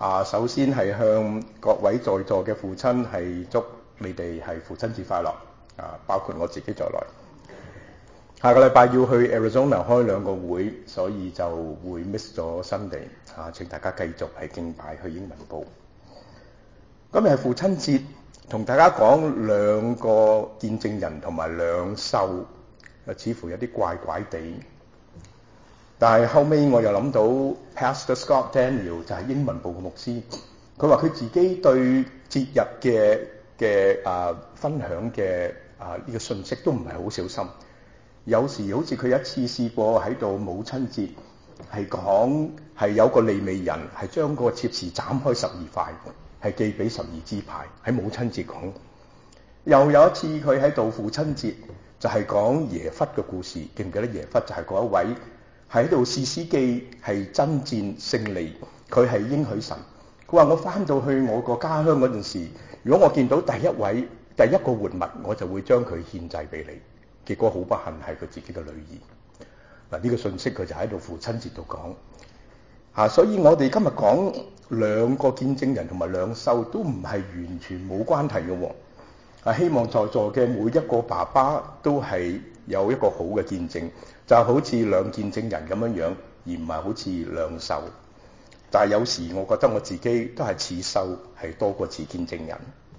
首先係向各位在座嘅父親係祝你哋係父親節快樂包括我自己在內。下個禮拜要去 Arizona 開2個會，所以就會 miss 咗 Sunday 請大家繼續係敬拜去英文部。今日係父親節，同大家講2個見證人同埋2獸，似乎有啲怪怪地。但係後尾我又諗到 Pastor Scott Daniel 就係英文部嘅牧師，佢話佢自己對節日嘅分享嘅呢個信息都唔係好小心。有時好似佢一次試過喺度母親節係講係有個利未人係將個切匙斬開12塊，係寄俾12支派，喺母親節講。又有一次佢喺度父親節就係講耶弗嘅故事，記唔記得耶弗就係嗰一位喺度士師記係爭戰勝利，佢係應許神。佢話我翻到去我個家鄉嗰陣時，如果我見到第一個活物，我就會將佢獻祭俾你。結果好不幸係佢自己嘅女兒。呢個信息佢就喺度父親節度講。所以我哋今日講2個見證人同埋2獸都唔係完全冇關係嘅。希望在座嘅每一個爸爸都係有一個好嘅見證，就好似2見證人咁樣，而唔係好似2獸。但係有時我覺得我自己都係似獸係多過似見證人。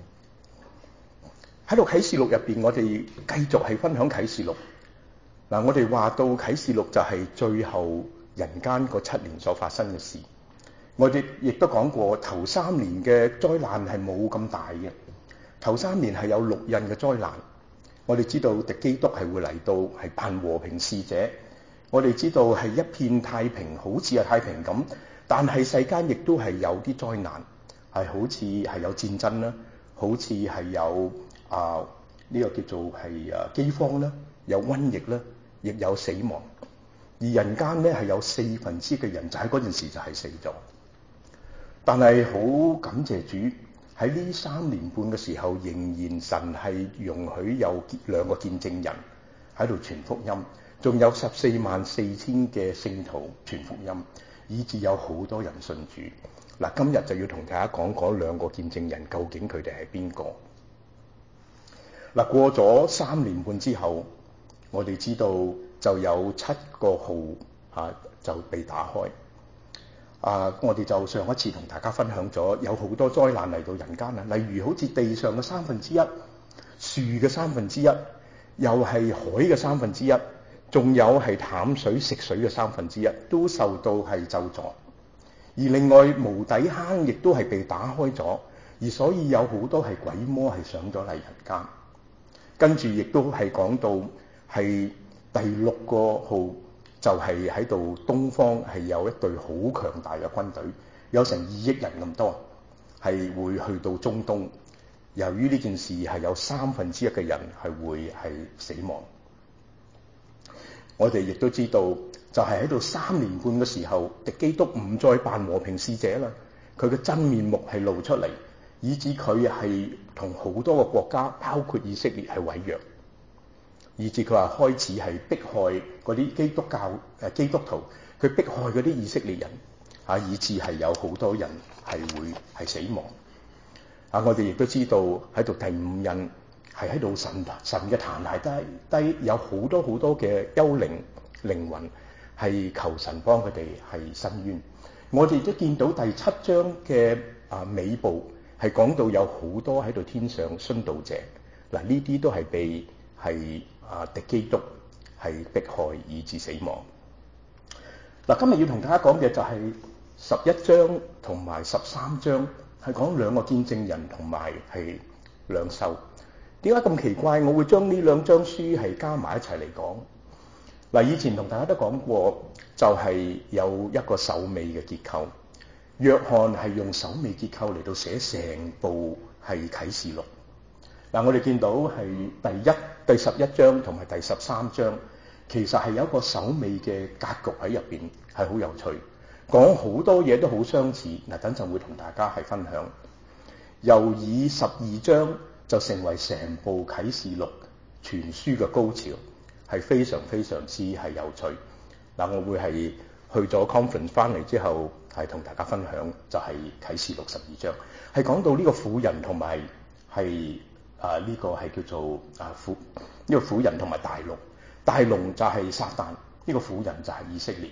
喺度啟示錄入邊，我哋繼續係分享啟示錄。我哋話到啟示錄就係最後人間嗰7年所發生嘅事。我哋亦都講過頭3年嘅災難係冇咁大嘅。頭3年係有6印嘅災難。我哋知道敵基督係會嚟到係扮和平使者。我哋知道係一片太平，好似係太平咁，但係世間亦都係有啲災難，係好似係有戰爭啦，好似係有呢個叫做係饑荒啦，有瘟疫啦，亦有死亡。而人間咧係有1/4嘅人就喺嗰陣時就係死咗。但係好感謝主，喺呢3年半嘅時候，仍然神係容許有2個見證人喺度傳福音，仲有144000嘅聖徒傳福音，以至有好多人信主。今日就要同大家講嗰2個見證人，究竟佢哋係邊個？過咗3年半之後，我哋知道就有7個號就被打開。我哋就上一次同大家分享咗有好多災難嚟到人間啦，例如好似地上嘅1/3，樹嘅1/3，又係海嘅1/3，仲有係淡水食水嘅1/3，都受到係咒詛。而另外無底坑亦都係被打開咗，而所以有好多係鬼魔係上咗嚟人間。跟住亦都係講到係第6個號，就係喺度東方係有一隊好強大嘅軍隊，有成2億人咁多，係會去到中東。由於呢件事係有1/3嘅人係會係死亡。我哋亦都知道就係喺度3年半嘅時候，敵基督唔再扮和平使者啦，佢嘅真面目係露出嚟，以致佢係同好多個國家，包括以色列係毀約，以致佢話開始係迫害嗰啲基督徒，佢迫害嗰啲以色列人以致係有好多人係會係死亡。我哋亦都知道喺度第5印係喺度神嘅壇係低有好多好多嘅幽靈靈魂係求神幫佢哋係伸冤。我哋都見到第7章嘅尾部係講到有好多喺度天上殉道者。呢啲都係被係敵基督係迫害以致死亡。今日要同大家講嘅就係11章同埋13章，係講2個見證人同埋係2獸。點解咁奇怪？我會將呢2章書係加埋一齊嚟講。以前同大家都講過，就係有一個首尾嘅結構。約翰係用首尾結構嚟到寫成部係啟示錄。我哋見到係第11章同埋第13章，其實係有一個首尾嘅格局喺入邊，係好有趣，講好多嘢都好相似。等陣會同大家係分享。又以12章就成為成部啟示錄全書嘅高潮，係非常非常之係有趣。我會係去咗 conference 翻嚟之後，係同大家分享就係啟示錄12章，係講到呢個婦人同埋係呢個係叫做呢個婦人同埋大龍，大龍就係撒旦，呢個婦人就係以色列。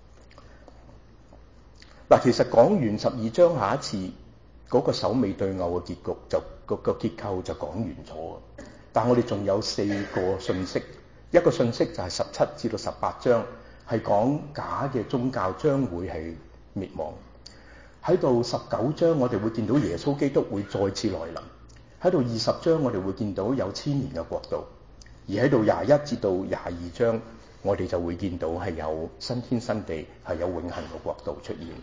嗱，其實講完12章，下一次嗰個首尾對偶嘅結局就個結構就講完咗。但我哋仲有4個信息，一個信息就係17至到18章，係講假嘅宗教將會係滅亡。喺度19章我哋會見到耶穌基督會再次來臨。喺度20章我哋會見到有千年嘅國度，而喺度21至到22章我哋就會見到係有新天新地，係有永恆嘅國度出現。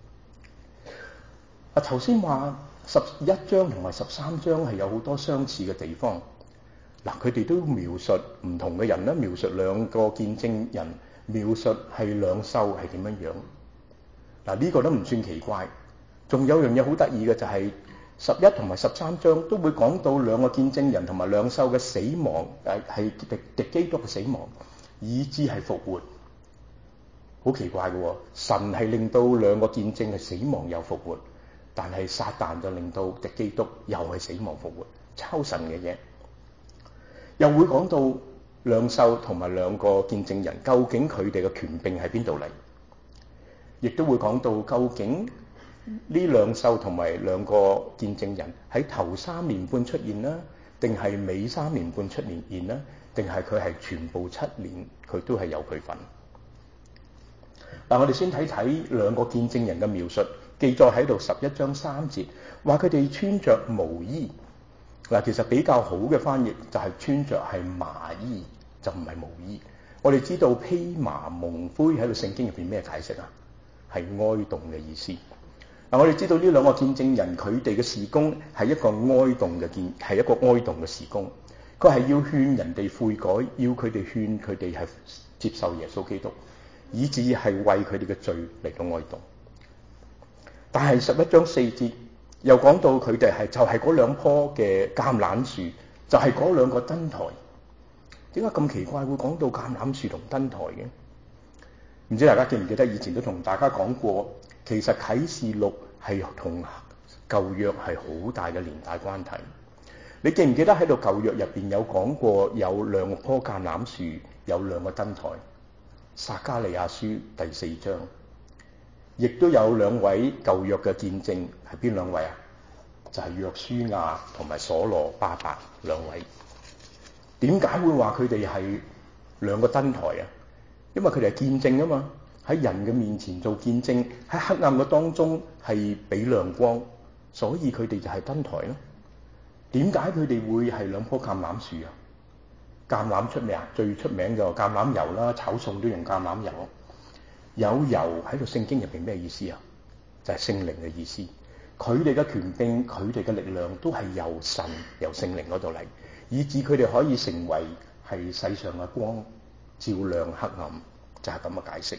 頭先話11章同埋13章係有好多相似嘅地方。嗱，佢哋都描述唔同嘅人啦，描述兩個見證人，描述係兩獸係點樣樣。嗱，呢個都唔算奇怪。仲有樣嘢好得意嘅就係11同埋13章都會講到兩個見證人同埋兩獸嘅死亡，係敵基督嘅死亡，以致係復活。好奇怪嘅喎，神係令到兩個見證係死亡又復活，但係撒旦就令到敵基督又係死亡復活，抄神嘅嘢。又會講到兩獸同埋兩個見證人，究竟佢哋嘅權柄喺邊度嚟？亦都會講到究竟呢兩獸同埋兩個見證人喺頭3年半出現啦，定係尾3年半出現啦，定係佢係全部7年佢都係有佢份。嗱，我哋先睇睇兩個見證人嘅描述，記載喺度11章3節，話佢哋穿着毛衣。嗱，其實比較好嘅翻譯就係穿着係麻衣，就唔係毛衣。我哋知道披麻蒙灰喺度聖經入邊咩解釋啊？係哀慟嘅意思。嗱，我哋知道呢兩個見證人佢哋嘅事工係一個哀慟嘅事工，佢係要勸人哋悔改，要佢哋勸佢哋係接受耶穌基督，以至係為佢哋嘅罪嚟到哀慟。但係11章4節又講到佢哋就係嗰兩棵嘅橄欖樹，就係嗰兩個燈台。點解咁奇怪會講到橄欖樹同燈台嘅？唔知大家記唔記得以前都同大家講過，其實啟示錄係同舊約係好大嘅連帶關係。你記唔記得喺度舊約入邊有講過有兩棵橄欖樹，有兩個燈台？撒迦利亞書第4章。亦都有兩位舊約嘅見證，係邊兩位啊？就係約書亞同埋所羅巴伯兩位。點解會話佢哋係兩個燈台啊？因為佢哋係見證啊嘛，喺人嘅面前做見證，喺黑暗嘅當中係俾亮光，所以佢哋就係燈台咯。點解佢哋會係兩棵橄欖樹啊？橄欖出名啊，最出名就橄欖油啦，炒餸都用橄欖油。有油喺度聖經入邊咩意思啊？就係聖靈嘅意思。佢哋嘅權柄，佢哋嘅力量都係由神由聖靈嗰度嚟，以致佢哋可以成為係世上嘅光，照亮黑暗，就係咁嘅解釋。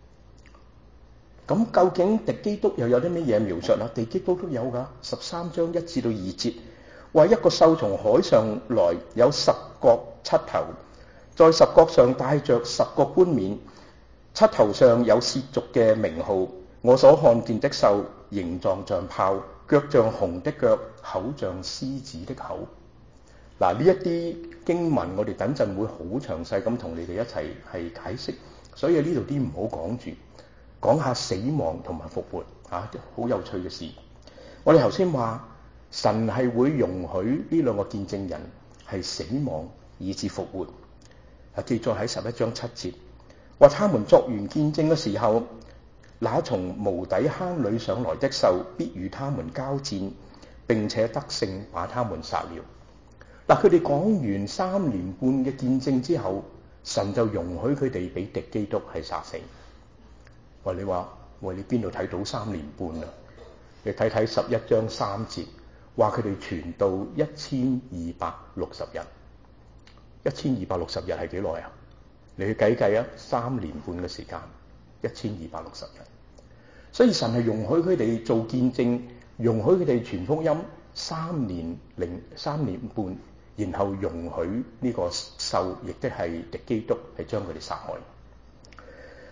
咁究竟敵基督又有啲乜嘢描述啊？敵基督都有㗎，13章1至到2節，話一個獸從海上來，有10角7頭，在10角上帶着10個冠冕。7頭上有褻瀆嘅名號，我所看見的獸形狀像豹，腳像熊的腳，口像獅子的口。嗱，呢一啲經文我哋等陣會好詳細咁同你哋一齊係解釋，所以呢度啲唔好講住，講下死亡同埋復活好有趣嘅事。我哋頭先話神係會容許呢兩個見證人係死亡以致復活，記載喺11章7節。話他們作完見證嘅時候，那從無底坑裏上來的獸必與他們交戰，並且得勝把他們殺了。嗱，佢哋講完3年半嘅見證之後，神就容許佢哋俾敵基督係殺死。你話你邊度睇到3年半啊？你睇睇11章3節，話佢哋傳道1260日，1260日係幾耐啊？你去計計啊，3年半嘅時間，1260日。所以神係容許佢哋做見證，容許佢哋傳福音3年半，然後容許呢個獸，亦都係敵基督係將佢哋殺害。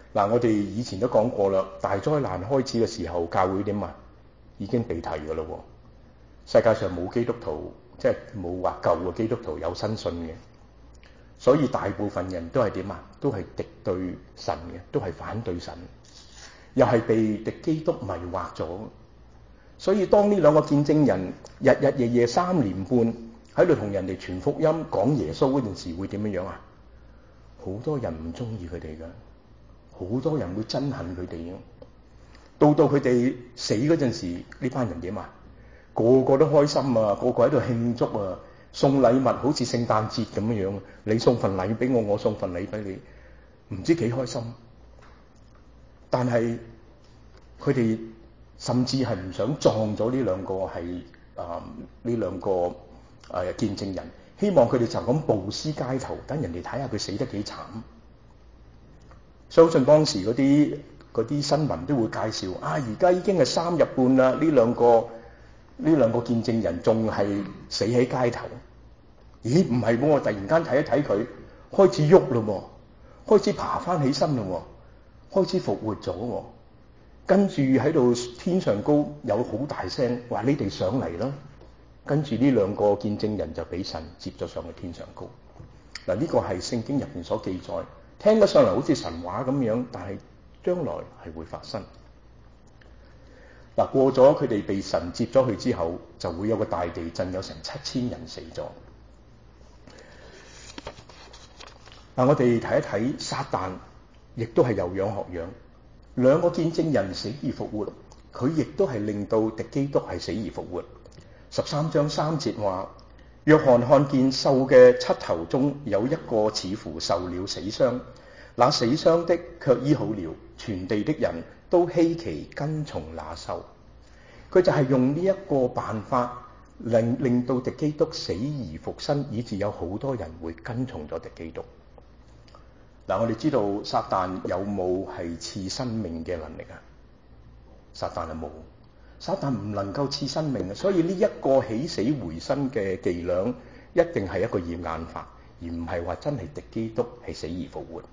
嗱，我哋以前都講過啦，大災難開始嘅時候，教會點啊？已經被提㗎啦喎。世界上冇基督徒，即係冇話舊嘅基督徒有新信嘅，所以大部分人都係點啊？都係敵對神嘅，都係反對神，又係被敵基督迷惑咗。所以當呢兩個見證人日日夜夜3年半喺度同人哋傳福音講耶穌嗰陣時，會點樣啊？好多人唔中意佢哋㗎，好多人會憎恨佢哋嘅。到佢哋死嗰陣時，呢班人點啊？個個都開心啊，個個喺度慶祝啊，送禮物好似聖誕節咁樣，你送份禮俾我，我送份禮俾你，唔知幾開心。但係佢哋甚至係唔想撞咗呢兩個係呢兩個見證人，希望佢哋就咁暴屍街頭，等人哋睇下佢死得幾慘。相信當時嗰啲新聞都會介紹而家已經係3日半啦，呢兩個見證人仲係死喺街頭。咦？唔係喎，突然間睇一睇佢開始喐咯喎，開始爬翻起身咯喎，開始復活咗喎。跟住喺度天上高有好大聲話：你哋上嚟啦！跟住呢兩個見證人就俾神接咗上去天上高。嗱，呢個係聖經入邊所記載，聽得上嚟好似神話咁樣，但係將來係會發生。嗱，過咗佢哋被神接咗去之後，就會有個大地震，有成7000人死咗。嗱，我哋睇一睇撒旦，亦都係有樣學樣。兩個見證人死而復活，佢亦都係令到敵基督係死而復活。13章3節話：約翰看見獸嘅7頭中有一個似乎受了死傷，那死傷的卻醫好了，全地的人都稀奇跟從那獸。佢就係用呢一個辦法令到敵基督死而復生，以致有好多人會跟從咗敵基督。嗱，我哋知道撒旦有冇係賜生命嘅能力啊？撒旦係冇，撒旦唔能夠賜生命嘅，所以呢一個起死回生嘅伎倆一定係一個掩眼法，而唔係話真係敵基督係死而復活。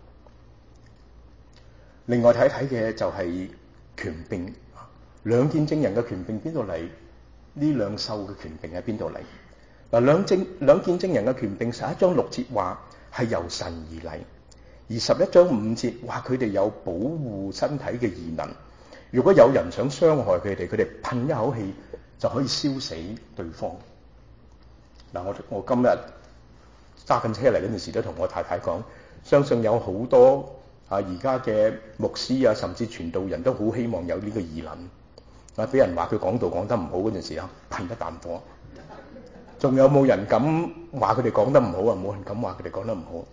另外睇睇嘅就係權柄，兩見證人嘅權柄邊度嚟？呢兩獸嘅權柄喺邊度嚟？嗱，兩見證人嘅權柄，11章6節話係由神而嚟。而11章5節話佢哋有保護身體嘅異能，如果有人想傷害佢哋，佢哋噴一口氣就可以燒死對方。嗱，我今日揸緊車嚟嗰陣時都同我太太講，相信有好多而家嘅牧師甚至傳道人都好希望有呢個異能。俾人話佢講道講得唔好嗰陣時噴一啖火。仲有冇人敢話佢哋講得唔好啊？冇人敢話佢哋講得唔好。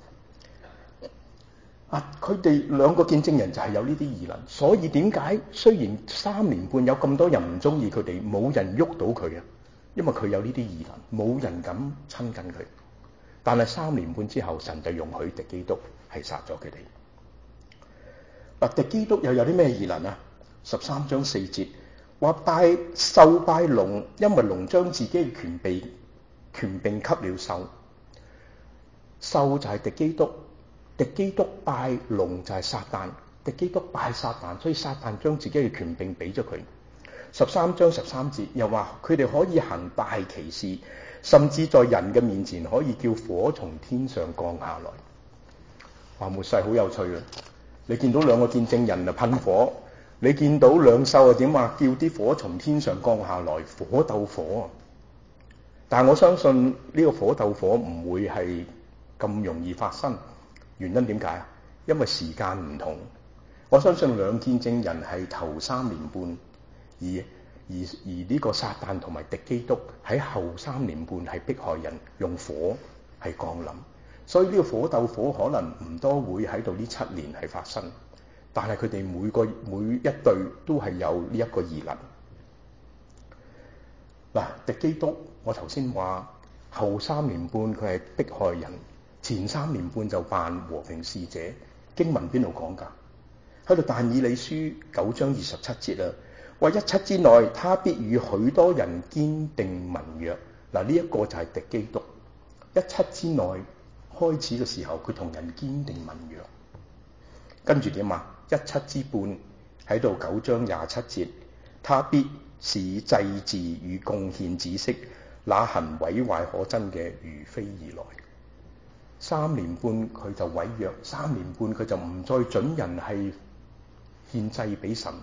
佢哋兩個見證人就係有呢啲異能，所以點解雖然3年半有咁多人唔中意佢哋，冇人喐到佢啊？因為佢有呢啲異能，冇人敢親近佢。但係3年半之後，神就容許敵基督係殺咗佢哋。敵基督又有啲咩異能啊？13章4節話拜獸拜龍，因為龍將自己嘅權柄給了獸，獸就係敵基督。敵基督拜龍就係撒旦，敵基督拜撒旦，所以撒旦將自己嘅權柄俾咗佢。13章13節又話佢哋可以行大奇事，甚至在人嘅面前可以叫火從天上降下來。哇，末世好有趣啊！你見到兩個見證人噴火，你見到兩獸點話叫啲火從天上降下來，火鬥火。但係我相信呢個火鬥火唔會係咁容易發生。原因點解啊？因為時間唔同。我相信兩見證人係頭3年半，而呢個撒旦同埋敵基督喺後3年半係迫害人，用火係降臨。所以呢個火鬥火可能唔多會喺度呢7年係發生，但係佢哋每一對都係有呢一個異能。敵基督我頭先話後3年半佢係迫害人。前3年半就扮和平使者，經文邊度講㗎？喺度但以理書9章27節話17之內，他必與許多人堅定盟約。呢一個就係敵基督。17之內開始嘅時候，佢同人堅定盟約。跟住點啊之半喺到9章27節，他必使祭祀與貢獻止息，那行毀壞可憎嘅如飛而來。3年半佢就毀約，3年半佢就唔再准人係獻祭俾神。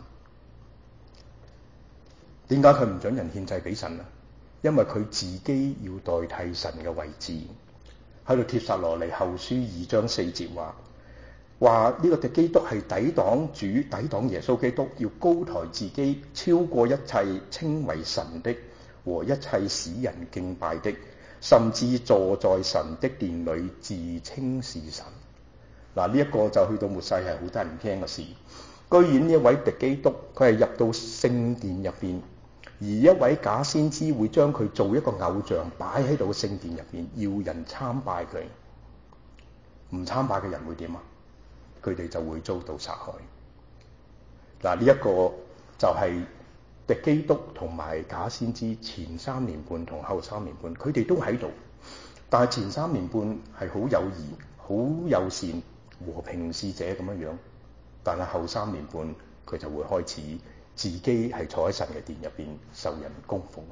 點解佢唔准人獻祭俾神啊？因為佢自己要代替神嘅位置。喺度帖撒羅尼後書2章4節話呢個基督係抵擋主、抵擋耶穌基督，要高抬自己，超過一切稱為神的和一切使人敬拜的，甚至坐在神的殿裏自稱是神。嗱，呢一個就去到末世係好得人驚嘅事。居然呢一位敵基督，佢係入到聖殿入邊，而一位假先知會將佢做一個偶像擺喺度嘅聖殿入邊，要人參拜佢。唔參拜嘅人會點啊？佢哋就會遭到殺害。嗱，呢一個就係敵基督同埋假先知前3年半同後3年半，佢哋都喺度。但係前3年半係好友誼、好友善、和平使者咁樣樣，但係後3年半佢就會開始自己係坐喺神嘅殿入邊受人供奉。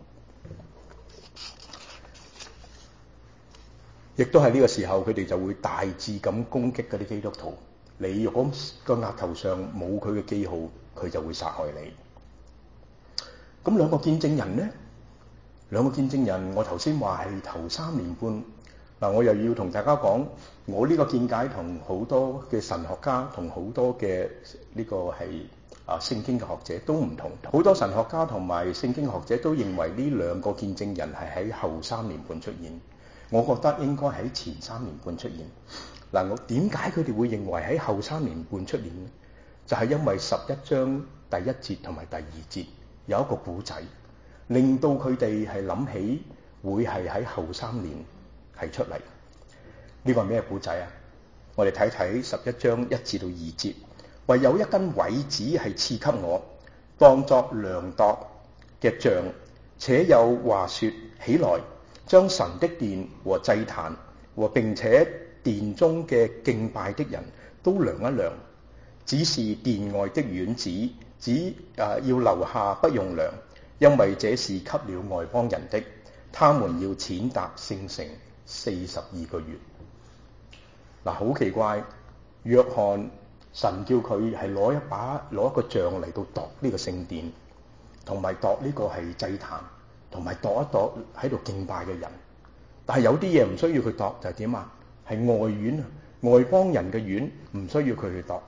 亦都係呢個時候，佢哋就會大致咁攻擊嗰啲基督徒。你如果個額頭上冇佢嘅記號，佢就會殺害你。咁兩個見證人呢？兩個見證人，我頭先話係頭3年半。嗱，我又要同大家講，我呢個見解同好多嘅神學家同好多嘅呢個係聖經嘅學者都唔同。好多神學家同埋聖經學者都認為呢兩個見證人係喺後3年半出現。我覺得應該喺前3年半出現。嗱，我點解佢哋會認為喺後3年半出現呢？就係因為11章第1節同埋第2節有一個故仔，令到佢哋係諗起會係喺後3年係出嚟。呢個係咩故仔啊？我哋睇睇11章1至到2節，唯有一根葦子係賜給我，當作量度嘅杖，且有話說：起來，將神的殿和祭壇和並且殿中嘅敬拜的人都量一量，只是殿外的院子，要留下不用量，因為這是給了外邦人的，他們要踐踏聖城42個月。嗱，好奇怪，約翰神叫佢係攞一個杖嚟到度呢個聖殿，同埋度呢個係祭壇，同埋度一度喺度敬拜嘅人。但係有啲嘢唔需要佢度，就係點啊？係外院啊，外邦人嘅院，唔需要佢去度。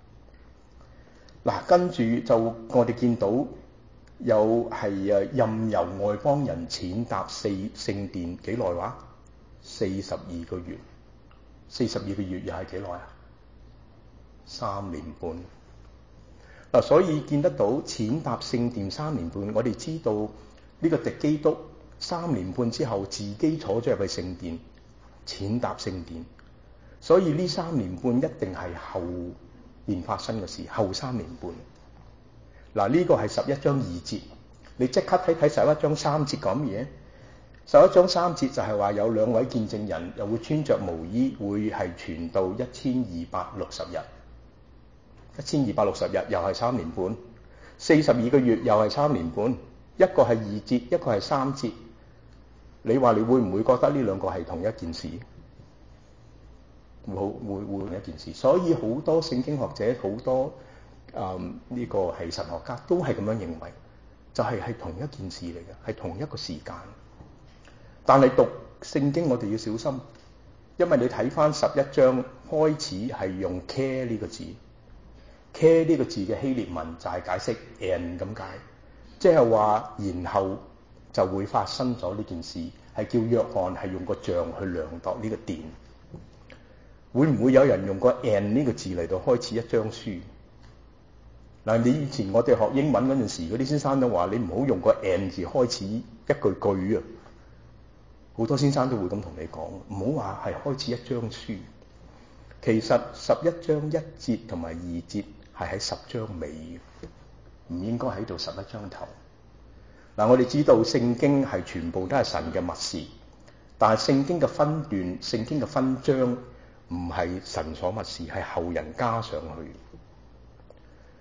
嗱，跟住就我哋見到有係任由外邦人踐踏聖殿幾耐話？42個月，42個月又係幾耐啊？3年半。嗱，所以見得到踐踏聖殿3年半，我哋知道呢個敵基督3年半之後自己坐咗入去聖殿，踐踏聖殿。所以呢3年半一定係後面發生嘅事，後3年半。嗱，呢個係11章2節，你即刻睇睇11章3節講乜嘢？11章3節就係話有2位見證人又會穿着毛衣，會係傳道1260日，1260日又係3年半，42個月又係3年半，一個係2節，一個係3節。你話你會唔會覺得呢兩個係同一件事？會同一件事。所以好多聖經學者，好多呢個係神學家都係咁樣認為，就係同一件事嚟嘅，係同一個時間。但係讀聖經我哋要小心，因為你睇翻11章開始係用 care 呢個字，care 呢個字嘅希臘文就係解釋 and 咁解，即係話然後就會發生咗呢件事，係叫約翰係用個杖去量度呢個殿。會唔會有人用個 and 呢個字嚟到開始一章書？嗱，你以前我哋學英文嗰陣時，嗰啲先生都話你唔好用個 and 字開始一句啊。好多先生都會咁同你講，唔好話係開始一章書。其實11章1節同埋2節係喺10章尾，唔應該喺度11章頭。嗱，我哋知道聖經係全部都係神嘅默示，但係聖經嘅分段、聖經嘅分章唔係神所默示，係後人加上去。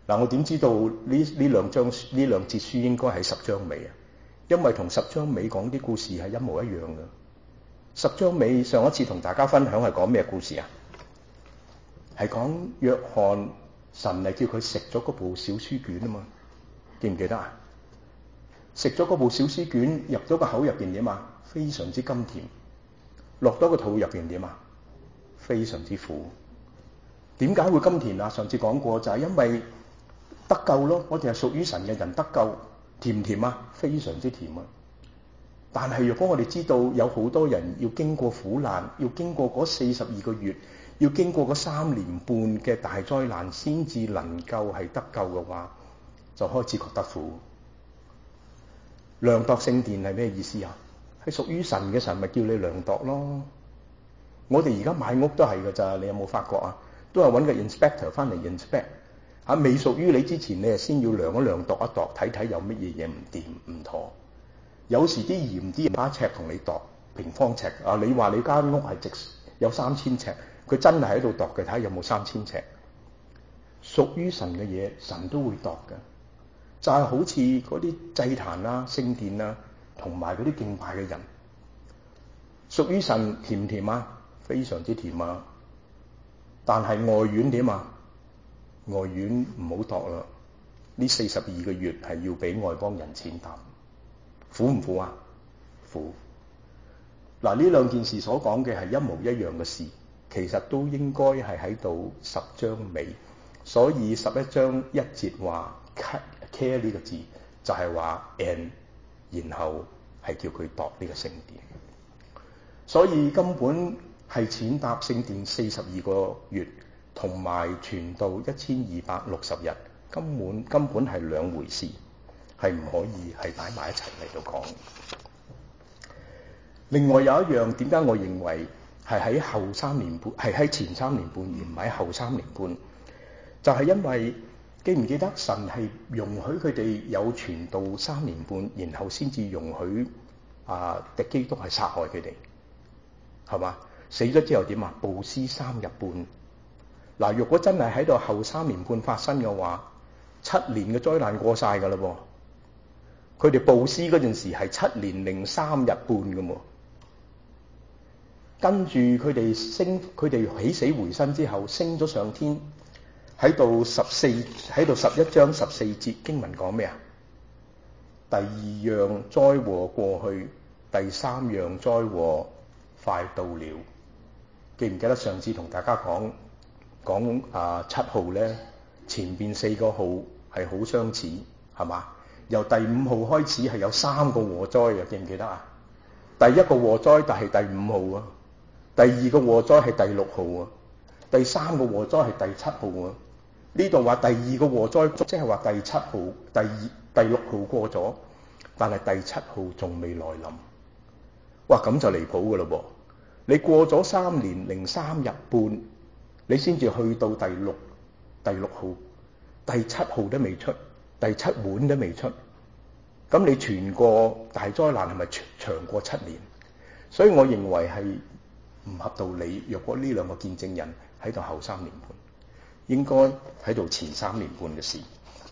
嗱，我點知道呢兩節書應該係10章尾啊？因為同10章尾講啲故事係一模一樣嘅。10章尾上一次同大家分享係講咩故事啊？係講約翰，神係叫佢食咗嗰部小書卷啊嘛，記唔記得啊？食咗嗰部小書卷入咗個口入邊點啊？非常之甘甜。落咗個肚入邊點啊？非常之苦。點解會甘甜啊？上次講過就係因為得救咯，我哋係屬於神嘅人得救，甜唔甜啊？非常之甜啊！但係若果我哋知道有好多人要經過苦難，要經過嗰42個月，要經過嗰3年半嘅大災難，先至能夠係得救嘅話，就開始覺得苦。量度聖殿係咩意思啊？係屬於神嘅，神咪叫你量度咯。我哋而家買屋都係㗎咋，你有冇發覺啊？都係揾個 inspector 翻嚟 inspect。未屬於你之前，你係先要量一量度一度，睇睇有乜嘢嘢唔掂唔妥。有時啲嚴啲把尺同你度平方尺啊！你話你間屋係值有3000尺，佢真係喺度度嘅，睇下有冇3000尺。屬於神嘅嘢，神都會度嘅。就係好似嗰啲祭壇啊、聖殿啊，同埋嗰啲敬拜嘅人，屬於神甜唔甜啊？非常之甜啊！但係外院點啊？外院唔好度啦！呢42個月係要俾外邦人踐踏，苦唔苦啊？苦。嗱，呢兩件事所講嘅係一模一樣嘅事，其實都應該係喺度10章尾，所以11章1節話 care 呢個字就係話 and， 然後係叫佢度呢個聖殿，所以根本係踐踏聖殿42個月。同埋傳道1260日，根本係兩回事，係唔可以係擺埋一齊嚟到講。另外有一樣，點解我認為係喺後3年半，係喺前3年半而唔係後3年半，就係因為記唔記得神係容許佢哋有傳道3年半，然後先至容許敵基督係殺害佢哋，係嘛？死咗之後點啊？暴屍3日半。嗱，如果真係喺度後3年半發生嘅話，7年嘅災難過晒㗎啦噃。佢哋暴屍嗰陣時係7年零3日半㗎喎。跟住佢哋起死回生之後升咗上天，喺度11章14節經文講咩啊？第2樣災禍過去，第3樣災禍快到了。記唔記得上次同大家講7號咧，前邊4個號係好相似，係嘛？由第5號開始係有3個禍災啊，記唔記得啊？第一個禍災但係第5號啊，第二個禍災係第6號啊，第3個禍災係第7號啊。呢度話第二個禍災即係話第7號、第6號過咗，但係第7號仲未來臨。哇，咁就離譜㗎嘞噃！你過咗3年零3日半，你先至去到第6號，第7號都未出，第7碗都未出。咁你全個大災難係咪長過7年？所以我認為係唔合道理。若果呢兩個見證人喺度後3年半，應該喺度前3年半嘅事。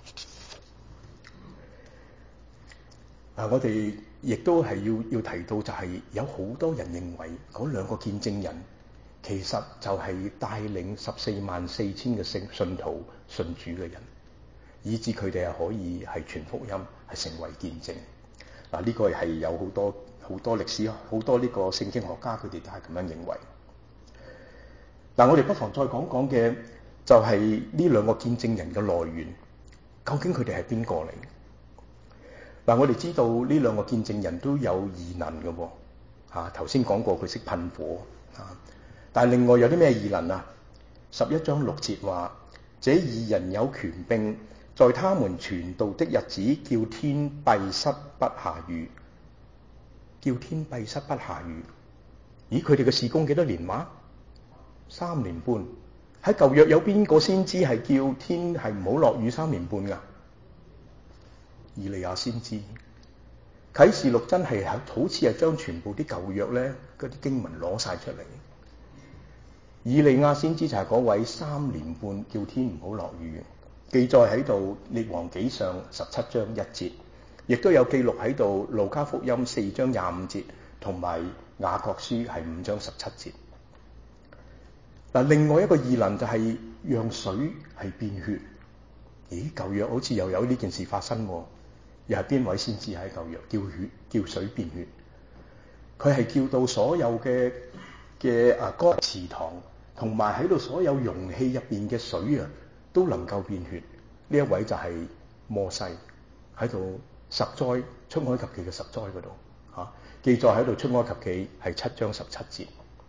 我哋亦都係要提到，就係有好多人認為嗰兩個見證人其實就係帶領144000嘅信徒信主嘅人，以致佢哋係可以係傳福音，係成為見證。呢個係有好多歷史，好多呢個聖經學家佢哋都係咁樣認為。我哋不妨再講講嘅就係呢兩個見證人嘅來源，究竟佢哋係邊個嚟？我哋知道呢兩個見證人都有異能嘅喎，頭先講過佢識噴火，但係另外有啲咩異能啊？11章6節話：這二人有權柄，在他們傳道的日子，叫天閉塞不下雨。叫天閉塞不下雨。咦？佢哋嘅事工幾多年話？3年半。喺舊約有邊個先知係叫天係唔好落雨3年半㗎？以利亞先知。啟示錄真係好似係將全部啲舊約咧嗰啲經文攞晒出嚟。以利亞先知就係嗰位3年半叫天唔好落雨。 記載喺度列王紀上17章1節，亦都有記錄喺度路加福音4章25節，同埋雅各書係5章17節。嗱，另外一個異能就係讓水係變血。咦，舊約好似又有呢件事發生喎，又係邊位先知喺舊約叫水變血？佢係叫到所有嘅乾池塘同埋喺度所有容器入邊嘅水啊，都能夠變血。呢一位就係摩西喺度十災出埃及記嘅十災嗰度嚇，記載喺度出埃及記係7章17節。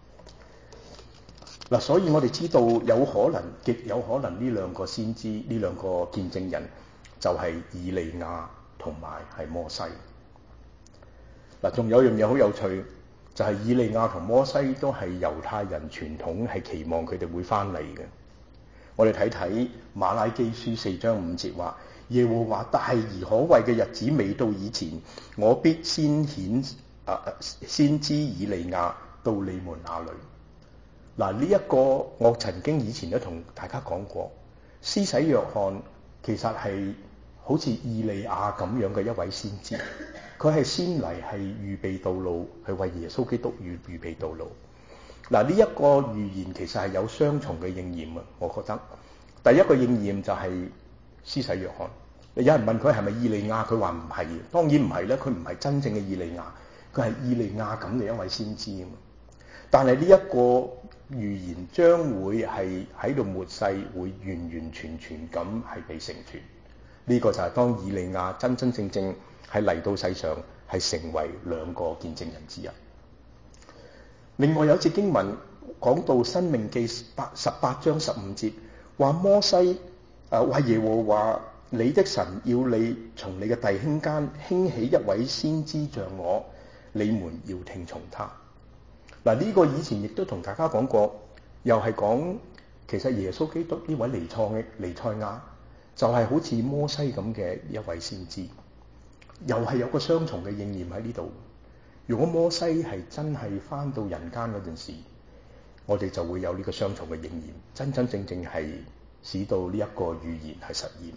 嗱，所以我哋知道極有可能呢兩個先知，呢兩個見證人就係以利亞同埋係摩西。嗱，仲有一樣嘢好有趣，就係以利亞同摩西都係猶太人傳統係期望佢哋會翻嚟嘅。我哋睇睇馬拉基書4章5節話：耶和華大而可畏嘅日子未到以前，我必先遣先知以利亞到你們那裏。嗱，呢一個我曾經以前都同大家講過，施洗約翰其實係好似以利亞咁樣嘅一位先知，佢係先嚟係預備道路，係為耶穌基督預備道路。嗱，呢一個預言其實係有雙重嘅應驗啊！我覺得第一個應驗就係施洗約翰。有人問佢係咪以利亞，佢話唔係，當然唔係啦，佢唔係真正嘅以利亞，佢係以利亞咁嘅一位先知啊嘛。但係呢一個預言將會係喺度末世會完完全全咁係被成全，呢個就係當以利亞真真正正係嚟到世上，係成為兩個見證人之一。另外有一節經文講到申命記18章15節，話摩西話耶和華你的神要你從你嘅弟兄間興起一位先知像我，你們要聽從他。嗱，呢個以前亦都同大家講過，又係講其實耶穌基督呢位彌賽亞就係好似摩西咁嘅一位先知，又係有個雙重嘅應驗喺呢度。如果摩西係真係返到人間嗰陣時，我哋就會有呢個雙重嘅應驗，真真正正係使到呢一個預言係實現。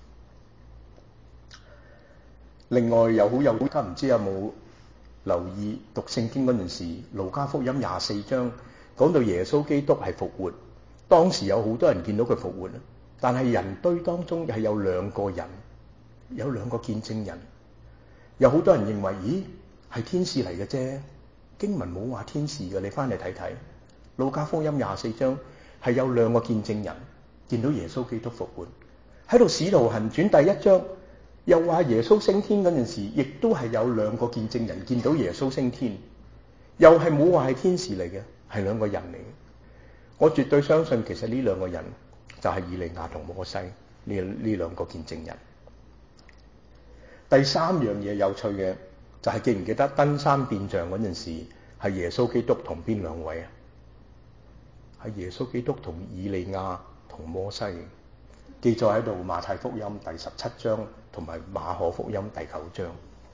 另外大家唔知有冇留意讀聖經嗰陣時，路加福音24章講到耶穌基督係復活，當時有好多人見到佢復活，但係人堆當中係有兩個人，有兩個見證人，有好多人認為，咦，係天使嚟嘅啫，經文冇話天使嘅，你翻嚟睇睇，路加福音24章係有兩個見證人見到耶穌基督復活。喺度使徒行傳第1章又話耶穌升天嗰陣時，亦都係有兩個見證人見到耶穌升天，又係冇話係天使嚟嘅，係兩個人嚟嘅。我絕對相信其實呢兩個人就係以利亞同摩西呢兩個見證人。第三樣嘢有趣嘅就係記唔記得登山變像嗰陣時係耶穌基督同邊兩位啊？係耶穌基督同以利亞同摩西，記載喺度馬太福音第17章同埋馬可福音第9章。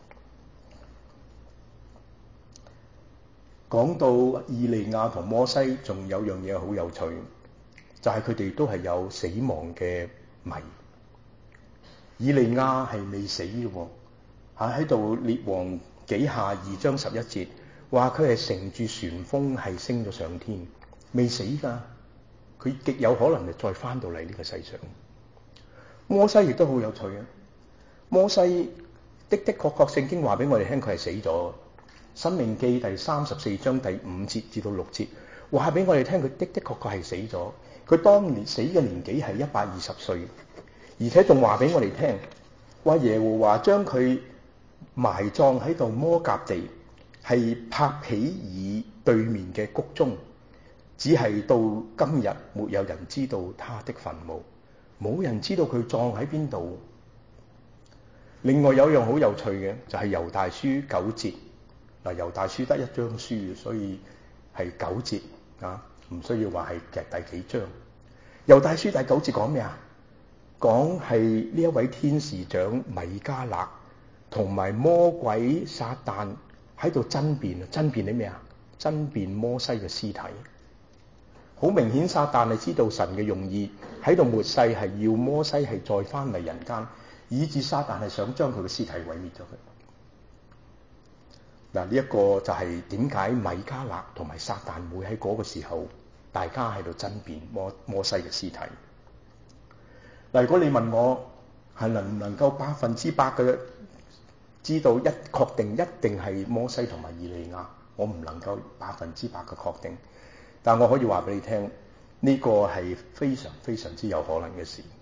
講到以利亞同摩西，仲有樣嘢好有趣，就係佢哋都係有死亡嘅謎。以利亞係未死嘅喎，喺度列王紀下2章11節話佢係乘住旋風係升咗上天，未死㗎，佢極有可能就再翻到嚟呢個世上。摩西亦都好有趣啊！摩西的確聖經話俾我哋聽，佢係死咗。申命記第34章第5節至到6節話俾我哋聽，佢的確係死咗。佢當年死嘅年紀係120歲，而且仲話俾我哋聽，話耶和華將佢埋葬喺度摩甲地，係帕皮爾對面嘅谷中，只係到今日沒有人知道他的墳墓，冇人知道佢葬喺邊度。另外有一樣好有趣嘅就係猶大書9節。嗱，猶大書得1章書，所以係9節啊，唔需要話係第幾章。猶大書第9節講咩啊？講係呢一位天使長米迦勒同埋魔鬼撒旦喺度爭辯啲咩啊？爭辯摩西嘅屍體。 好明顯撒旦係知道神嘅用意喺度末世係要摩西係再翻嚟人間，以致撒旦係想將佢嘅屍體毀滅咗佢。嗱，呢一個就係點解米迦勒同埋撒旦會喺嗰個時候大家喺度爭辯摩西嘅屍體。嗱，如果你問我係能唔能夠100%嘅知道確定一定係摩西同埋以利亞，我唔能夠100%嘅確定，但我可以話俾你聽，呢個係非常非常之有可能嘅事。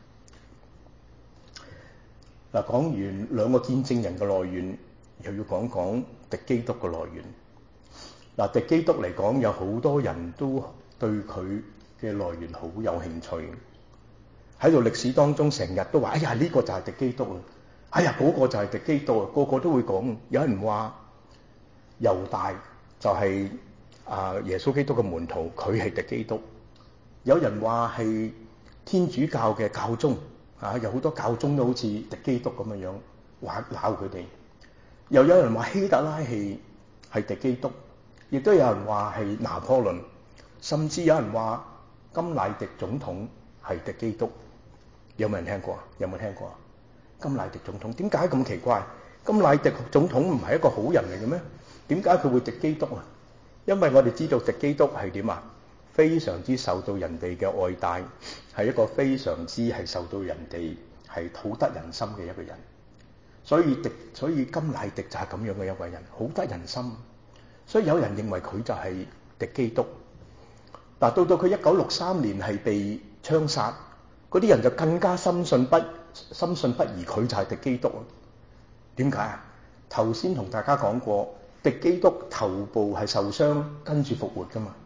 嗱，講完兩個見證人嘅來源，又要講講敵基督嘅來源。嗱，敵基督嚟講，有好多人都對佢嘅來源好有興趣。喺度歷史當中，成日都話：哎呀，呢個就係敵基督啊！哎呀，嗰個就係敵基督啊！個個都會講。有人話猶大就係耶穌基督嘅門徒，佢係敵基督。有人話係天主教嘅教宗有好多教宗都好似敵基督咁樣話鬧佢哋。又有人話希特拉係敵基督，亦都有人話係拿破崙，甚至有人話甘迺迪總統係敵基督。有冇人聽過啊？有冇聽過啊？甘迺迪總統點解咁奇怪？甘迺迪總統唔係一個好人嚟嘅咩？點解佢會敵基督啊？因為我哋知道敵基督係點啊？非常之受到人哋嘅愛戴，係一個非常之係受到人哋係討得人心嘅一個人。所以甘迺迪就係咁樣嘅一個人，好得人心。所以有人認為佢就係敵基督。嗱，到佢1963年係被槍殺，嗰啲人就更加深信不疑，佢就係敵基督。點解啊？頭先同大家講過，敵基督頭部係受傷，跟住復活㗎嘛。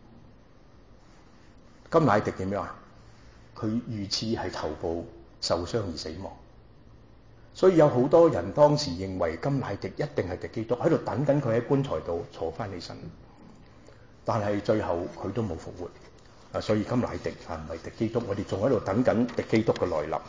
甘迺迪點樣啊？佢遇刺係頭部受傷而死亡。所以有好多人當時認為甘迺迪一定係敵基督，喺度等緊佢喺棺材度坐翻起身。但係最後佢都冇復活。所以甘迺迪唔係敵基督，我哋仲喺度等緊敵基督嘅來臨。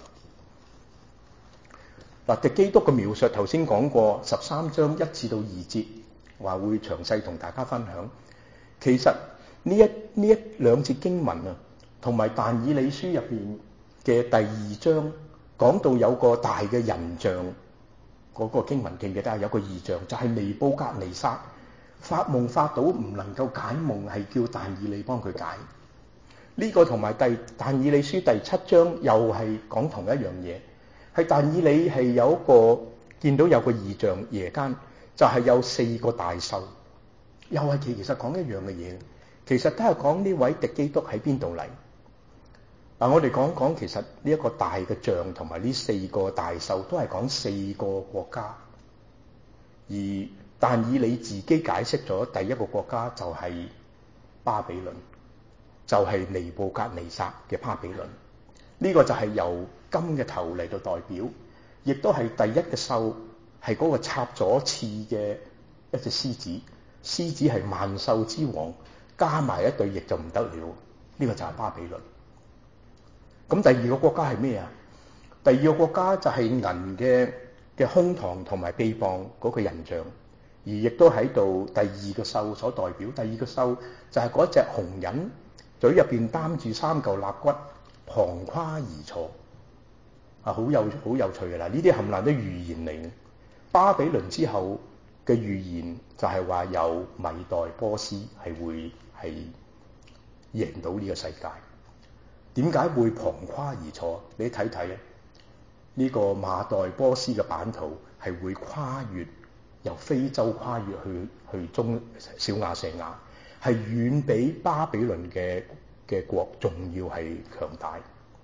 嗱，敵基督嘅描述頭先講過13章1至2節，話會詳細同大家分享。其實呢一兩節經文啊，同埋但以理書入邊嘅第2章講到有個大嘅人像，嗰個經文記唔記得啊？有個異象就係尼布甲尼撒發夢發到唔能夠解夢，係叫但以理幫佢解。呢個同埋但以理書第7章又係講同一樣嘢，係但以理係有一個見到有個異象，夜間就係有4個大獸，又係其實講一樣嘅嘢，其實都係講呢位敵基督喺邊度嚟。嗱，我哋講講其實呢一個大嘅像同埋呢4個大獸都係講4個國家，而但以理自己解釋咗第一個國家就係巴比倫，就係尼布甲尼撒嘅巴比倫。呢個就係由金嘅頭嚟到代表，亦都係第一嘅獸，係嗰個插咗刺嘅一隻獅子。獅子係萬獸之王，加埋一對翼就唔得了。呢個就係巴比倫。咁第二個國家係咩啊？第二個國家就係銀嘅胸膛同埋臂膀嗰個人像，而亦都喺度第二個獸所代表。第二個獸就係嗰隻紅人，嘴入邊擔住3嚿肋骨，旁跨而坐。好有趣嘅啦！呢啲冚唪唥都預言嚟嘅。巴比倫之後嘅預言就係話有米代波斯係會贏到呢個世界。點解會旁跨而坐？你睇睇咧，呢個馬代波斯嘅版圖係會跨越，由非洲跨越去中小亞細亞，係遠比巴比倫嘅國仲要係強大。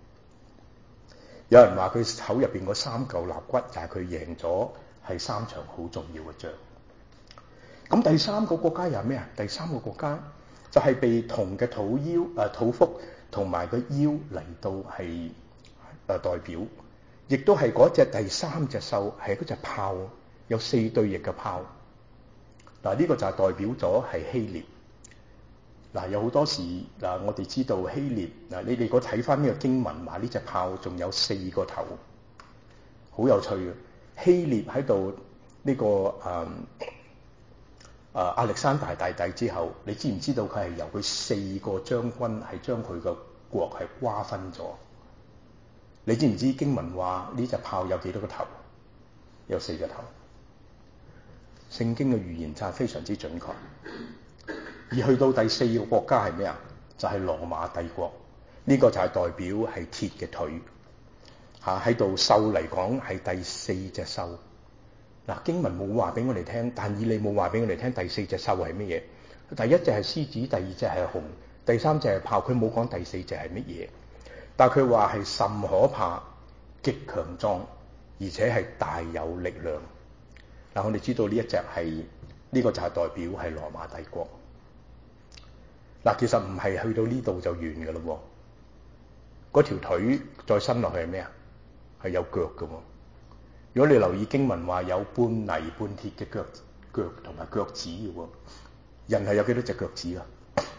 有人話佢口入邊嗰3嚿肋骨就係佢贏咗係3場好重要嘅仗。咁第三個國家又係咩啊？第三個國家就係被銅嘅肚腹同埋個腰嚟到係代表，亦都係嗰隻第3隻獸係嗰隻豹，有4對翼嘅豹。嗱，呢個就係代表咗係希臘。嗱，有好多時我哋知道希臘你哋如果睇翻呢個經文話呢隻豹仲有4個頭，好有趣嘅。希臘喺度呢個亞歷山大大帝之後，你知唔知道佢係由佢4個將軍係將佢個國係瓜分咗？你知唔知經文話呢隻炮有幾多個頭？有4個頭。聖經嘅預言就係非常之準確。而去到第4個國家係咩啊？就係羅馬帝國。呢個就係代表係鐵嘅腿。喺度獸嚟講係第4隻獸。經文冇話俾我哋聽，但以理冇話俾我哋聽第4隻獸係乜嘢。第一隻係獅子，第2隻係熊，第3隻係豹。佢冇講第4隻係乜嘢，但佢話係甚可怕、極強壯，而且係大有力量。我哋知道呢一隻係呢個就係代表係羅馬帝國。其實唔係去到呢度就完㗎咯。嗰條腿再伸落去係咩啊？係有腳㗎喎。如果你留意經文話有半泥半鐵嘅腳同埋腳趾嘅喎，人係有幾多隻腳趾啊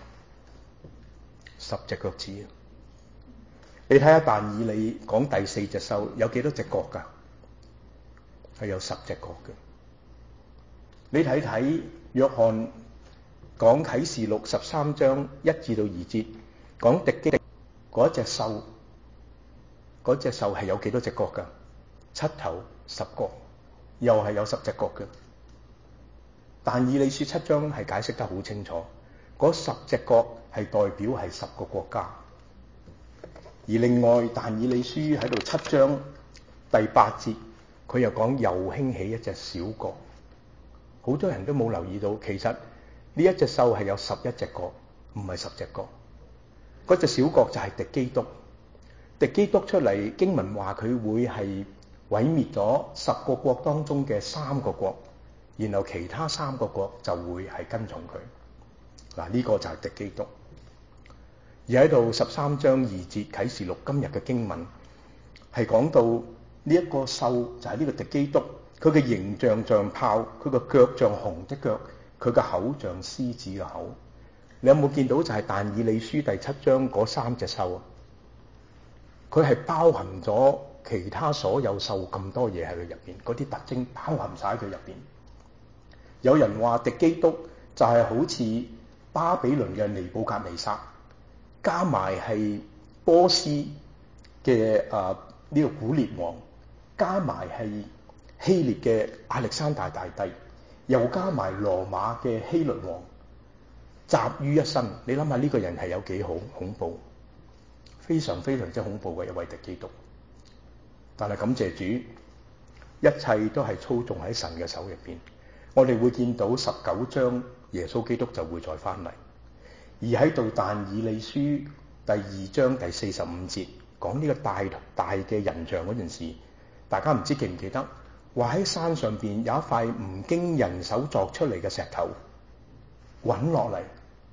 ？10隻腳趾。你睇下但以理講第4隻獸有幾多隻角㗎？係有10隻角嘅。你睇睇約翰講啟示錄13章1至到2節，講敵基督嗰隻獸，嗰隻獸係有幾多隻角㗎？7頭10角，又係有10隻角嘅。但以理書7章係解釋得好清楚，嗰10隻角係代表係10個國家。而另外但以理書喺度7章第8節，佢又講又興起一隻小角。好多人都冇留意到，其實呢一隻獸係有11隻角，唔係10隻角。嗰隻小角就係敵基督。敵基督出嚟，經文話佢會係毀滅咗10個國當中嘅3個國，然後其他3個國就會係跟從佢。呢個就係敵基督。而喺度13章2節啟示錄今日嘅經文係講到呢一個獸就係呢個敵基督。佢嘅形象像豹，佢個腳像熊的腳，佢個口像獅子嘅口。你有冇見到就係但以理書第7章嗰3隻獸啊？佢係包含咗其他所有獸咁多嘢喺佢入邊，嗰啲特徵包含晒喺佢入邊。有人話敵基督就係好似巴比倫嘅尼布甲尼撒，加埋係波斯嘅呢個古列王，加埋係希臘嘅亞歷山大大帝，又加埋羅馬嘅希律王，集於一身。你諗下呢個人係有幾好恐怖，非常非常之恐怖嘅一位敵基督。但係感謝主，一切都係操縱喺神嘅手入邊。我哋會見到19章耶穌基督就會再翻嚟。而喺度但以理書第2章第45節講呢個大嘅人像嗰陣時，大家唔知記唔記得？話喺山上邊有一塊唔經人手鑿出嚟嘅石頭滾落嚟，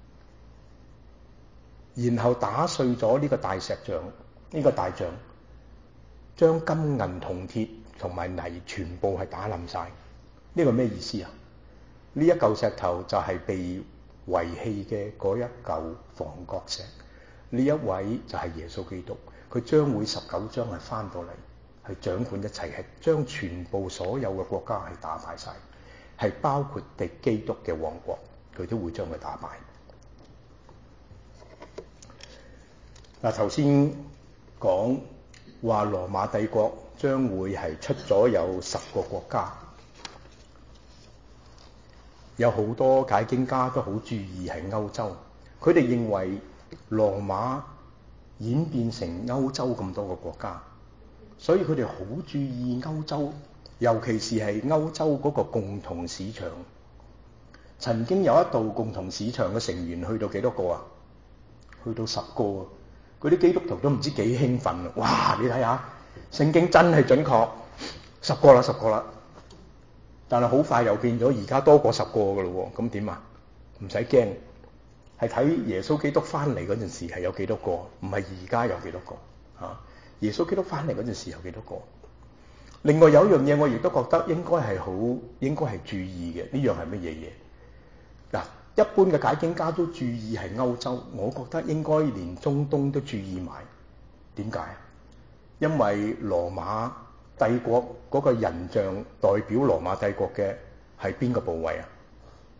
然後打碎咗呢個大石像，呢個大像將金銀銅鐵同埋泥全部係打冧晒。呢個咩意思啊？呢一嚿石頭就係被遺棄嘅嗰一嚿房角石。呢一位就係耶穌基督，佢將會19章係翻到嚟，係掌管一切，係將全部所有嘅國家係打敗晒，係包括敵基督嘅王國，佢都會將佢打敗。頭先講話羅馬帝國將會係出咗有10個國家，有好多解經家都好注意係歐洲，佢哋認為羅馬演變成歐洲咁多個國家，所以佢哋好注意歐洲，尤其是係歐洲嗰個共同市場。曾經有一度共同市場嘅成員去到幾多個啊？去到10個啊！嗰啲基督徒都唔知幾興奮啊！哇！你睇下聖經真係準確，10個啦，10個啦。但係好快又變咗，而家多過10個㗎咯喎。咁點啊？唔使驚，係睇耶穌基督翻嚟嗰陣時係有幾多個，唔係而家有幾多個嚇。耶穌基督翻嚟嗰陣時有幾多個？另外有一樣嘢我亦都覺得應該係注意嘅，呢樣係乜嘢嘢？嗱，一般嘅解經家都注意係歐洲，我覺得應該連中東都注意埋。點解？因為羅馬帝國嗰個人像代表羅馬帝國嘅係邊個部位啊？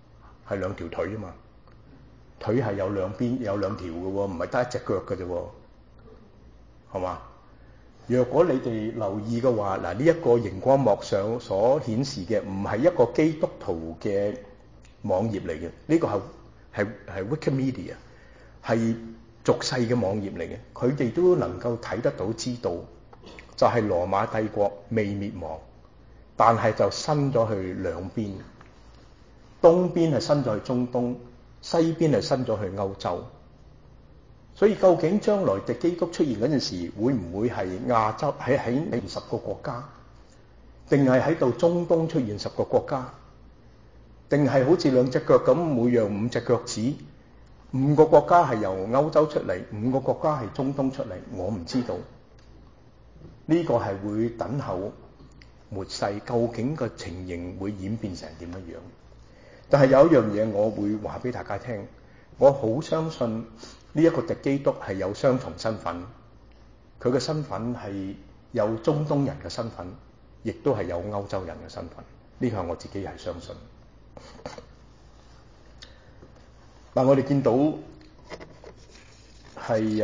係兩條腿啊嘛，腿係有兩邊有兩條嘅喎，唔係得一隻腳嘅啫喎，係嘛？若果你哋留意嘅話，嗱，呢一個熒光幕上所顯示嘅唔係一個基督徒嘅網頁嚟嘅，呢個係 Wikimedia， 係俗世嘅網頁嚟嘅，佢哋都能夠睇得到知道，就係羅馬帝國未滅亡，但係就伸咗去兩邊，東邊係伸咗去中東，西邊係伸咗去歐洲。所以究竟將來敵基督出現嗰陣時，會唔會係亞洲喺你10個國家，定係喺度中東出現10個國家，定係好似兩隻腳咁，每樣5隻腳趾，5個國家係由歐洲出嚟，5個國家係中東出嚟，我唔知道。呢個係會等候末世，究竟個情形會演變成點樣樣？但係有一樣嘢我會話俾大家聽，我好相信呢一個敵基督係有雙重身份，佢嘅身份係有中東人嘅身份，亦都係有歐洲人嘅身份。呢個我自己係相信。嗱，我哋見到係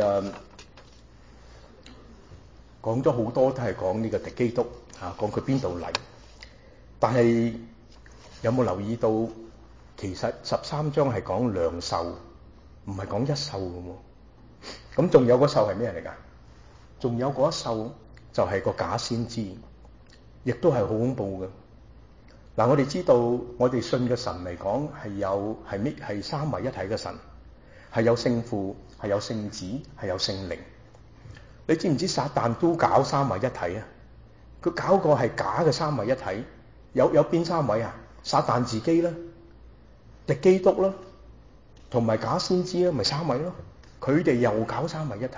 講咗好多都係講呢個敵基督講佢邊度嚟，但係有冇留意到其實13章係講兩獸，唔係講一獸嘅喎。咁仲有個獸係咩嚟㗎？仲有嗰一獸就係個假先知，亦都係好恐怖嘅。嗱，我哋知道我哋信嘅神嚟講係三位一體嘅神，係有聖父，係有聖子，係有聖靈。你知唔知撒旦都搞三位一體啊？佢搞個係假嘅三位一體，有邊三位啊？撒旦自己啦，敵基督啦，同埋假先知啦，咪三位咯。佢哋又搞三位一體。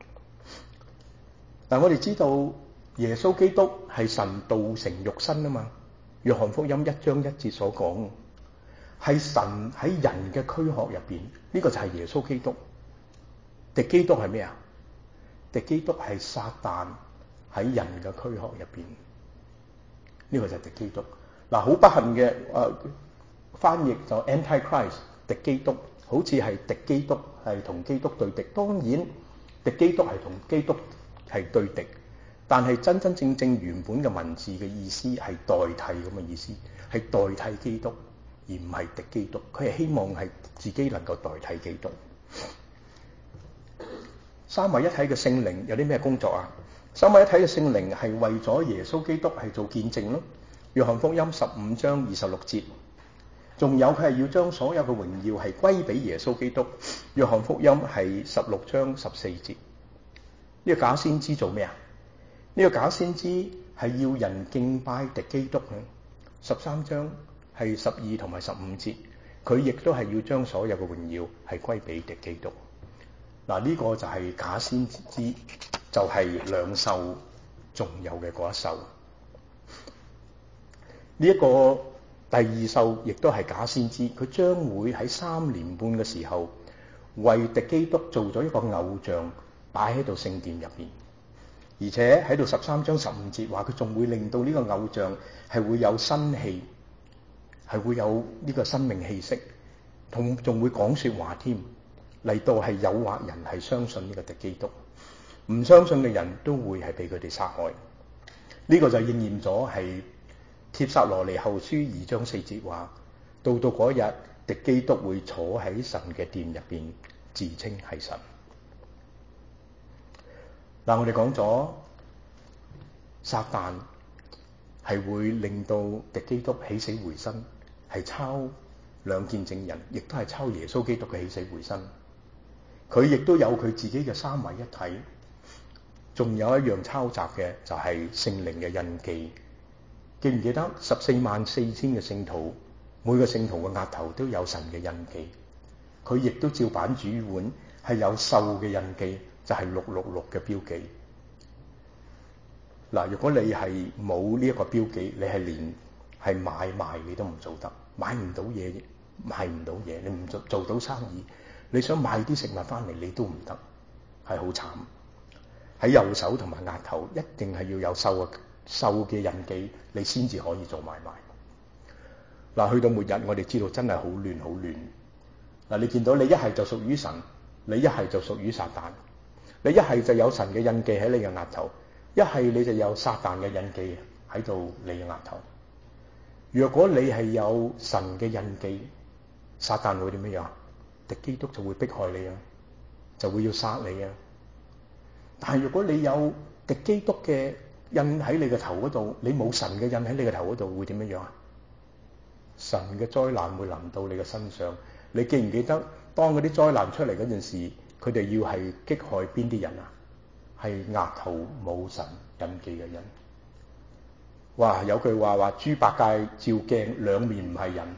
嗱，我哋知道耶穌基督係神道成肉身啊嘛。約翰福音1章1節所講，係神喺人嘅軀殼入邊，呢個就係耶穌基督。敵基督係咩啊？敵基督係撒旦喺人嘅軀殼入邊，呢個就係敵基督。嗱，好不幸嘅翻譯就 Antichrist 敵基督，好似係敵基督係同基督對敵。當然敵基督係同基督係對敵，但係真真正正原本嘅文字嘅意思係代替咁嘅意思，係代替基督，而唔係敵基督。佢係希望係自己能夠代替基督。三位一體嘅聖靈有啲咩工作啊？三位一體嘅聖靈係為咗耶穌基督係做見證咯。約翰福音15章26節，仲有佢係要將所有嘅榮耀係歸俾耶穌基督。約翰福音係16章14節。呢個假先知做咩啊？呢個假先知係要人敬拜敵基督嘅。13章係12同埋15節，佢亦都係要將所有嘅榮耀係歸俾敵基督。嗱，呢個就係假先知，就係兩獸仲有嘅嗰一獸。呢一個第二獸亦都係假先知，佢將會喺3年半嘅時候為敵基督做咗一個偶像擺喺度聖殿入邊，而且喺度13章15節話佢仲會令到呢個偶像係會有生氣，係會有呢個生命氣息，仲會講說話添，嚟到係誘惑人係相信呢個敵基督。唔相信嘅人都會係被佢哋殺害。呢個就應驗咗係帖撒羅尼後書2章4節話，到嗰日敵基督會坐喺神嘅殿入邊，自稱係神。嗱，我哋講咗撒旦係會令到敵基督起死回生，係抄兩見證人，亦都係抄耶穌基督嘅起死回生。佢亦都有佢自己嘅三位一體。仲有一樣抄襲嘅就係聖靈嘅印記。記唔記得144000嘅聖徒，每個聖徒嘅額頭都有神嘅印記。佢亦都照版主碗係有獸嘅印記，就係666嘅標記。嗱，如果你係冇呢一個標記，你係連係買賣你都唔做得，買唔到嘢，賣唔到嘢，你唔做到生意，你想買啲食物翻嚟你都唔得，係好慘。喺右手同埋額頭一定係要有獸嘅印記，你先至可以做買賣。 嗱，去到末日，我哋知道真係好亂好亂。嗱，你見到你一係就屬於神，你一係就屬於撒旦。你一係就有神嘅印記喺你嘅額頭，一係你就有撒旦嘅印記喺度你嘅額頭。若果你係有神嘅印記，撒旦會點樣？敵基督就會迫害你啊，就會要殺你啊。但係如果你有敵基督嘅印喺你嘅頭嗰度，你冇神嘅印喺你嘅頭嗰度，會點樣啊？神嘅災難會臨到你嘅身上。你記唔記得當嗰啲災難出嚟嗰陣時，佢哋要係擊害邊啲人啊？係額頭冇神印記嘅人。哇！有句話話豬八戒照鏡兩面唔係人，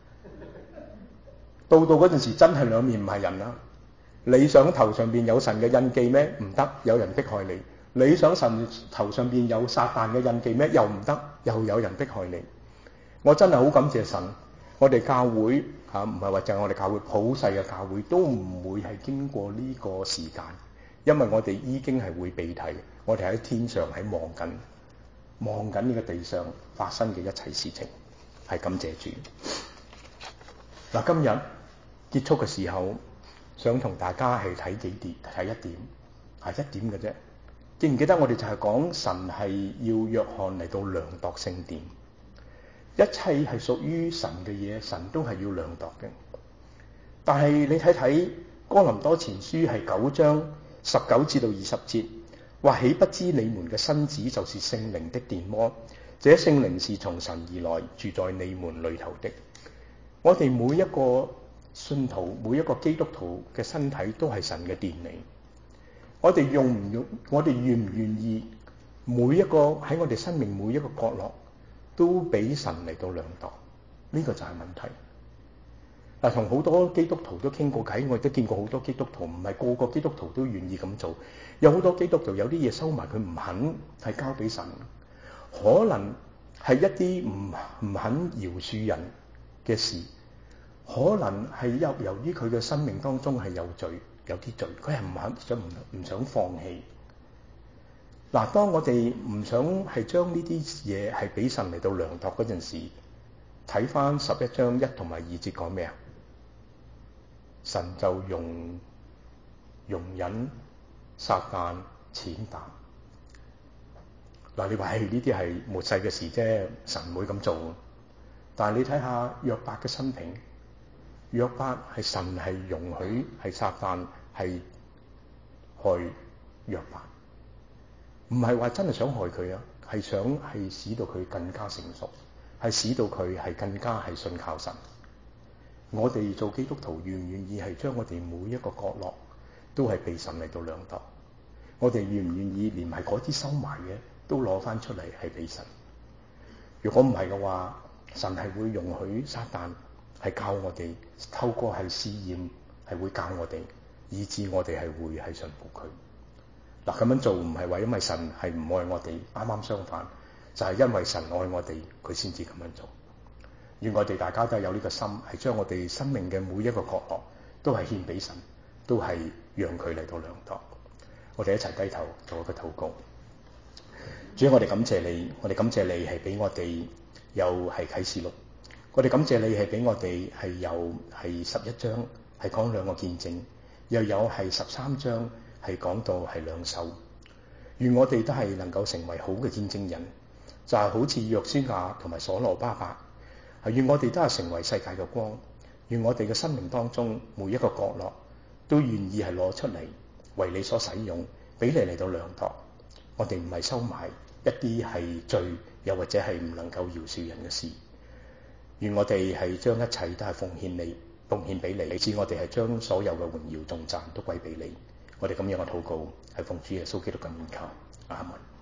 到嗰陣時真係兩面唔係人啦。你想頭上邊有神嘅印記咩？唔得，有人迫害你。你想神頭上邊有撒旦嘅印記咩？又唔得，又有人迫害你。我真係好感謝神，我哋教會唔係話淨係我哋教會，普世嘅教會都唔會係經過呢個時間，因為我哋已經係會被提，我哋喺天上喺望緊呢個地上發生嘅一切事情，係感謝主。嗱，今日結束嘅時候，想同大家係睇一點，係一點嘅啫。記唔記得我哋就係講神係要約翰嚟到量度聖殿，一切係屬於神嘅嘢，神都係要量度嘅。但係你睇睇哥林多前書係9章19至到20節，話豈不知你們嘅身子就是聖靈的殿麼？這聖靈是從神而來，住在你們裏頭的。我哋每一個信徒，每一個基督徒嘅身體都係神嘅殿嚟。我哋願唔願意每一個喺我哋生命每一個角落都俾神嚟到量度？呢個就係問題。嗱，同好多基督徒都傾過偈，我亦都見過好多基督徒，唔係個個基督徒都願意咁做。有好多基督徒有啲嘢收埋，佢唔肯係交俾神，可能係一啲唔肯饒恕人嘅事，可能係由於佢嘅生命當中係有罪，有啲罪，佢係唔想放棄。嗱，當我哋唔想係將呢啲嘢係俾神嚟到量度嗰陣時，睇翻11章1同埋2節講咩啊？神就容忍撒旦踐踏。嗱，你話呢啲係末世嘅事啫，神唔會咁做。但係你睇下約伯嘅生平，約伯係神係容許係撒旦係害約伯，唔係話真係想害佢啊，係想係使到佢更加成熟，係使到佢係更加係信靠神。我哋做基督徒願唔願意係將我哋每一個角落都係被神嚟到量度？我哋願唔願意連埋嗰啲收埋嘅都攞翻出嚟係俾神？如果唔係嘅話，神係會容許撒旦係教我哋，透過係試驗係會教我哋，以致我哋係會係順服佢。嗱，咁樣做唔係話因為神係唔愛我哋，啱啱相反，就係因為神愛我哋，佢先至咁樣做。願我哋大家都係有呢個心，係將我哋生命嘅每一個角落都係獻俾神，都係讓佢嚟到量度。我哋一齊低頭做一個禱告。主，我哋感謝你，我哋感謝你係俾我哋有係啟示錄，我哋感謝你係俾我哋係有係11章係講兩個見證，又有係13章係講到係兩手。願我哋都係能夠成為好嘅見證人，就係好似約書亞同埋所羅巴伯。願我哋都係成為世界嘅光，願我哋嘅生命當中每一個角落都願意係攞出嚟為你所使用，俾你嚟到量度。我哋唔係收埋一啲係罪，又或者係唔能夠饒恕人嘅事。願我哋係將一切都係奉獻俾你，以致我哋係將所有嘅榮耀頌讚都歸俾你。我哋咁樣嘅禱告係奉主耶穌基督嘅名求，阿門。